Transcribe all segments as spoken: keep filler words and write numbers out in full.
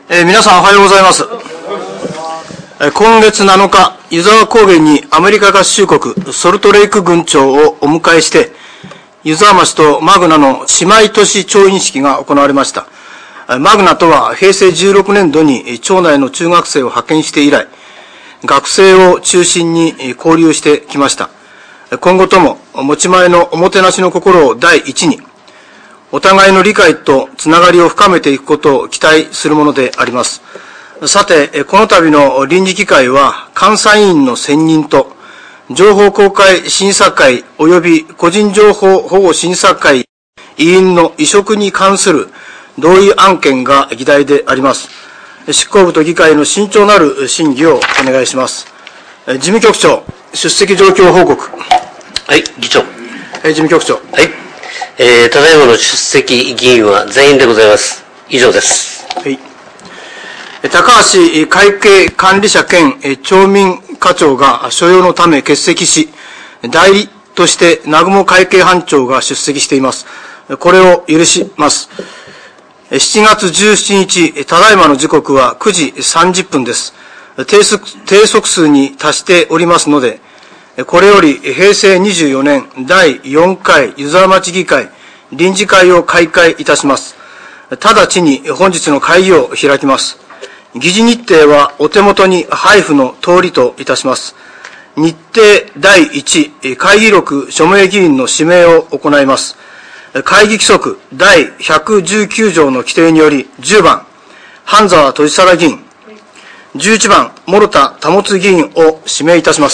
えー、皆さんおはようございます。えー、今月なのか、湯沢高原にアメリカ合衆国ソルトレイク郡長をお迎えして、湯沢町とマグナの姉妹都市調印式が行われました。マグナとは平成じゅうろくねんどに町内の中学生を派遣して以来、学生を中心に交流してきました。今後とも持ち前のおもてなしの心を第一に、お互いの理解とつながりを深めていくことを期待するものであります。さて、この度の臨時議会は、監査委員の選任と、情報公開審査会及び個人情報保護審査会委員の委嘱に関する同意案件が議題であります。執行部と議会の慎重なる審議をお願いします。事務局長、出席状況報告。 はい、議長。 事務局長。 はい。えー、ただいまの出席議員は全員でございます。以上です。 はい。高橋会計管理者兼町民課長が所用のため欠席し、代理として南雲会計班長が出席しています。これを許します。しちがつじゅうしちにち、ただいまの時刻はくじさんじゅっぷんです。定則、定則数に達しておりますので、これより平成にじゅうよねんだいよんかい湯沢町議会臨時会を開会いたします。直ちに本日の会議を開きます。議事日程はお手元に配布の通りといたします。日程だいいち、会議録署名議員の指名を行います。会議規則だいひゃくじゅうきゅうじょうの規定によりじゅうばん、半沢俊貞議員、じゅういちばん、諸田保議員を指名いたします。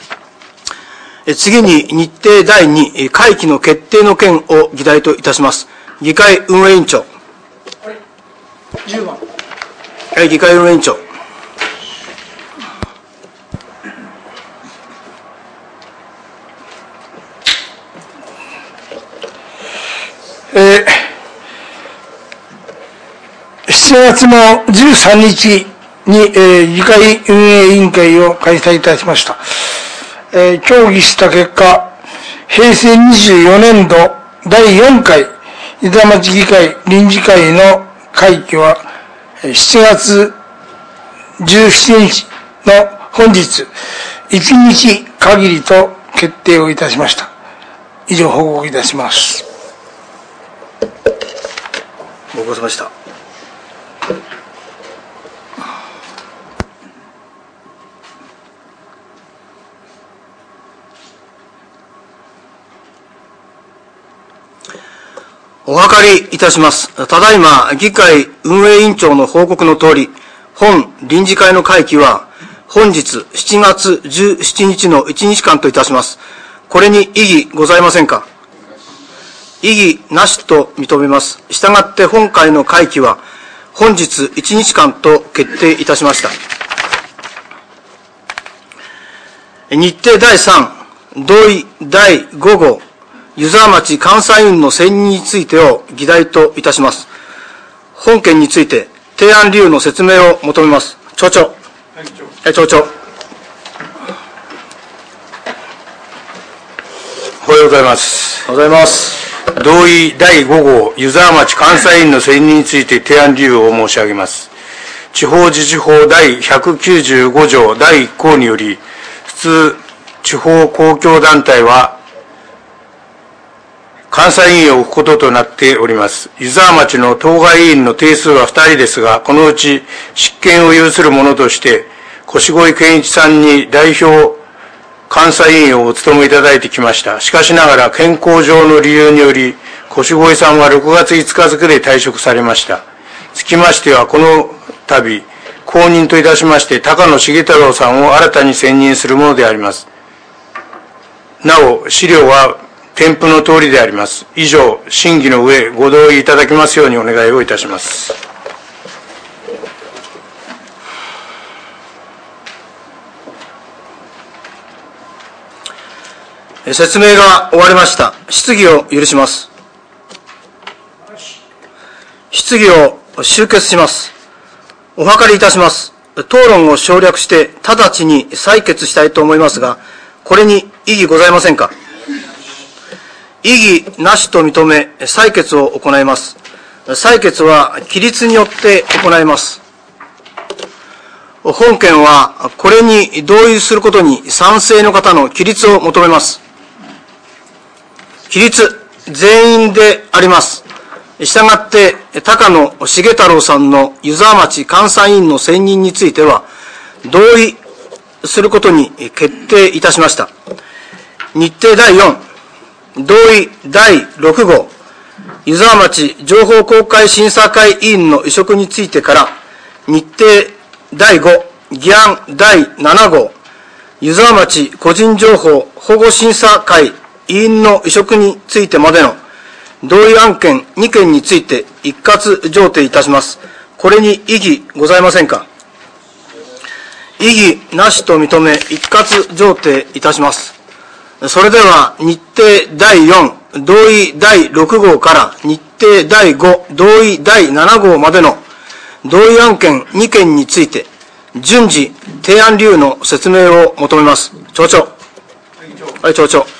次に日程だいに、会期の決定の件を議題といたします。議会運営委員長。 はい、じゅうばん。 はい、議会運営委員長。 えー、しちがつのじゅうさんにちに、えー、議会運営委員会を開催いたしました。えー、協議した結果、平成にじゅうよねんどだいよんかい湯沢町議会臨時会の会期はしちがつじゅうしちにちの本日いちにち限りと決定をいたしました。以上報告いたします。 ご苦労様でした。お諮りいたします。ただいま、議会運営委員長の報告のとおり、本臨時会の会期は、本日しちがつじゅうしちにちのいちにちかんといたします。これに異議ございませんか？異議なしと認めます。したがって本会の会期は、本日いちにちかんと決定いたしました。日程だいさん、同意だいごごう、湯沢町監査委員の選任についてを議題といたします。本件について提案理由の説明を求めます。町長。はい、町長。 おはようございます。 おはようございます。 同意だいごごう湯沢町監査委員の選任について提案理由を申し上げます。地方自治法だいひゃくきゅうじゅうごじょうだいいっこうにより、普通地方公共団体は監査委員を置くこととなっております。湯沢町の当該委員の定数はふたりですが、このうち執権を有する者として、越越健一さんに代表監査委員をお務めいただいてきました。しかしながら健康上の理由により、越越さんはろくがついつか付で退職されました。つきましては、この度、後任といたしまして、高野重太郎さんを新たに選任するものであります。なお、資料は、添付の通りであります。以上、審議の上、ご同意いただきますようにお願いをいたします。 説明が終わりました。質疑を許します。質疑を終結します。お諮りいたします。討論を省略して、直ちに採決したいと思いますが、これに異議ございませんか？異議なしと認め、採決を行います。採決は、起立によって行います。 本件はこれに同意することに賛成の方の起立を求めます。起立、全員であります。したがって、高野重太郎さんの湯沢町監査委員の選任については、同意することに決定いたしました。日程だいよん、同意だいろく号、湯沢町情報公開審査会委員の委嘱についてから、日程だいご、議案だいなな号、湯沢町個人情報保護審査会委員の委嘱についてまでの同意案件に件について一括上呈いたします。これに異議ございませんか。異議なしと認め一括上呈いたします。それでは日程だいよん、同意だいろく号から日程だいご、同意だいなな号までの同意案件に件について順次提案理由の説明を求めます。町長。はい、町長。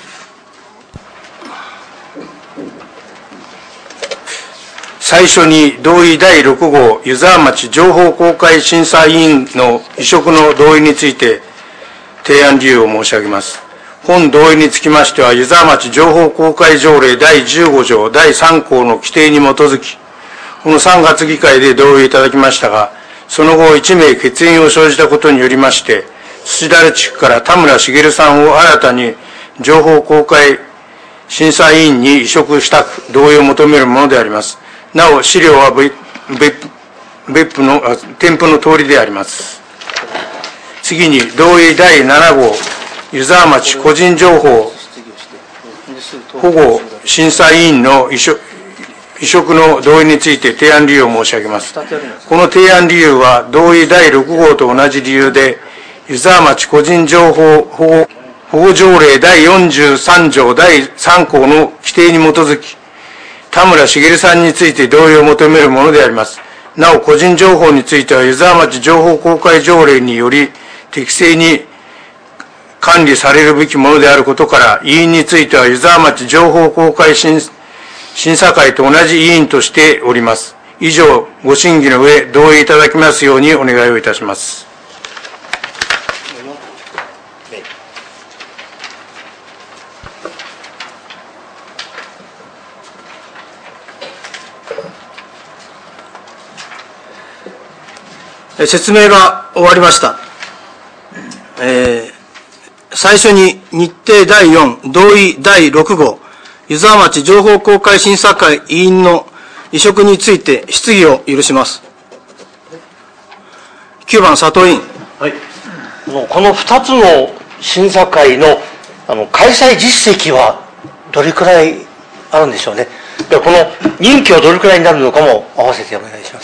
最初に同意だいろく号湯沢町情報公開審査委員の委嘱の同意について提案理由を申し上げます。本同意につきましては、湯沢町情報公開条例だいじゅうご条だいさん項の規定に基づき、このさんがつ議会で同意いただきましたが、その後いち名欠員を生じたことによりまして、土垂地区から田村茂さんを新たに情報公開審査委員に委嘱したく同意を求めるものであります。なお、資料は別別府の、添付の通りであります。次に、同意だいなな号、湯沢町個人情報保護審査委員の委嘱委嘱の同意について提案理由を申し上げます。この提案理由は、同意だいろく号と同じ理由で、湯沢町個人情報保護保護条例だいよんじゅうさん条だいさん項の規定に基づき、田村茂さんについて同意を求めるものであります。なお、個人情報については、湯沢町情報公開条例により適正に管理されるべきものであることから、委員については湯沢町情報公開審査会と同じ委員としております。以上、ご審議の上、同意いただきますようにお願いをいたします。 説明が終わりました。えー、最初に日程だいよん、同意だいろく号、湯沢町情報公開審査会委員の委嘱について質疑を許します。きゅうばん、佐藤委員。 はい。このふたつの審査会のあの開催実績はどれくらいあるんでしょうね。でこの任期はどれくらいになるのかも合わせてお願いします。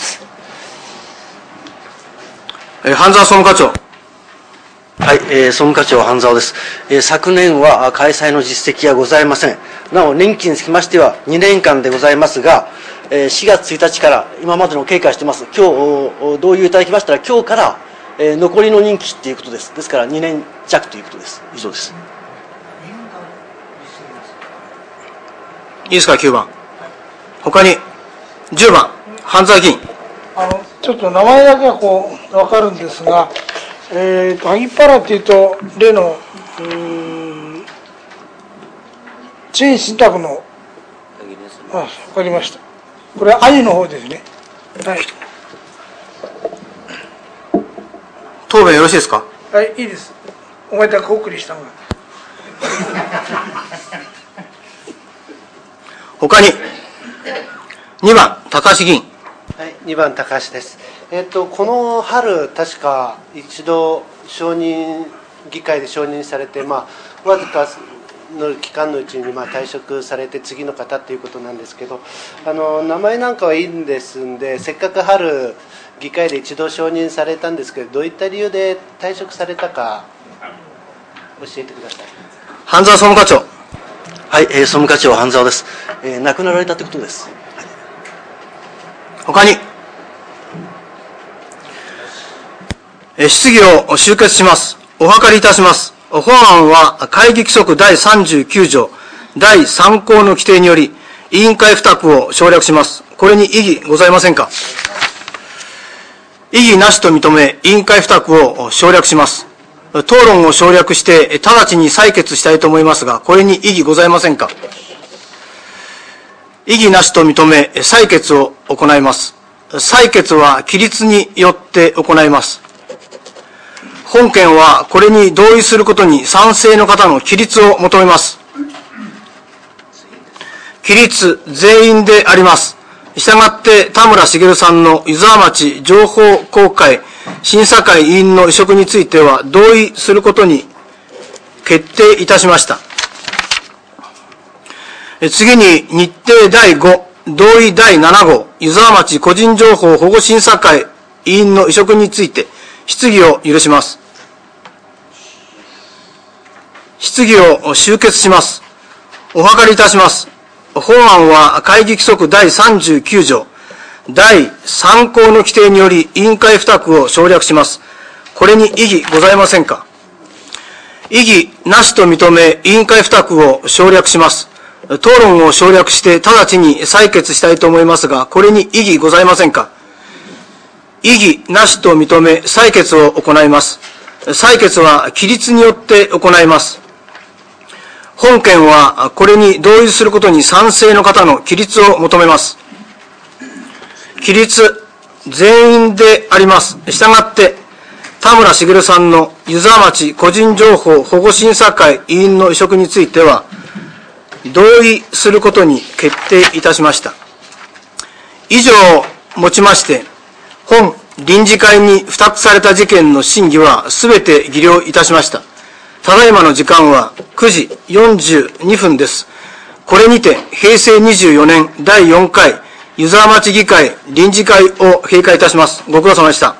えー、半沢総務課長。 はい、えー、総務課長半沢です、えー。昨年は開催の実績はございません。なお、任期につきましてはにねんかんでございますが、えー、しがつついたちから今までの経過してます。今日、同意いただきましたら、今日から、えー、残りの任期っていうことです。ですからにねん弱ということです。以上です。 いいですか、きゅうばん。他に、じゅうばん、半沢議員。 あのちょっと名前だけはこう分かるんですが、えーと、萩原っていうと、例の、うーん、陳信託の、あ、分かりました。これは兄の方ですね。はい。 答弁よろしいですか。 はい、いいです。お前だけお送りしたのが。 他に、にばん、高橋議員。 はい、にばん高橋です。えっとこの春確か一度承認議会で承認されて、まあわずかの期間のうちにまあ退職されて次の方ということなんですけど、あの名前なんかはいいんですんで、せっかく春議会で一度承認されたんですけど、どういった理由で退職されたか教えてください。 半沢総務課長。 はい、えー、総務課長半沢です。えー、亡くなられたということです。はい、 他に、え質疑を終結します。お諮りいたします。本案は会議規則だいさんじゅうきゅう条だいさん項の規定により委員会付託を省略します。これに異議ございませんか。 異議なしと認め、委員会付託を省略します。討論を省略して、直ちに採決したいと思いますが、これに異議ございませんか。異議なしと認め、採決を行います。採決は規律によって行います。本件はこれに同意することに賛成の方の起立を求めます。起立全員であります。したがって田村茂さんの湯沢町情報公開審査会委員の委嘱については同意することに決定いたしました。次に日程だいご、同意だいなな号、湯沢町個人情報保護審査会委員の委嘱について質疑を許します。質疑を終結します。お諮りいたします。本案は会議規則だいさんじゅうきゅう条だいさん項の規定により委員会付託を省略します。これに異議ございませんか。異議なしと認め委員会付託を省略します。討論を省略して直ちに採決したいと思いますが、これに異議ございませんか。異議なしと認め採決を行います。採決は規律によって行います。本件はこれに同意することに賛成の方の起立を求めます。起立全員であります。したがって田村茂さんの湯沢町個人情報保護審査会委員の委嘱については同意することに決定いたしました。以上をもちまして本臨時会に付託された事件の審議はすべて議了いたしました。ただいまの時間はくじよんじゅうにふんです。これにてへいせいにじゅうよねんだいよんかい湯沢町議会臨時会を閉会いたします。ご苦労様でした。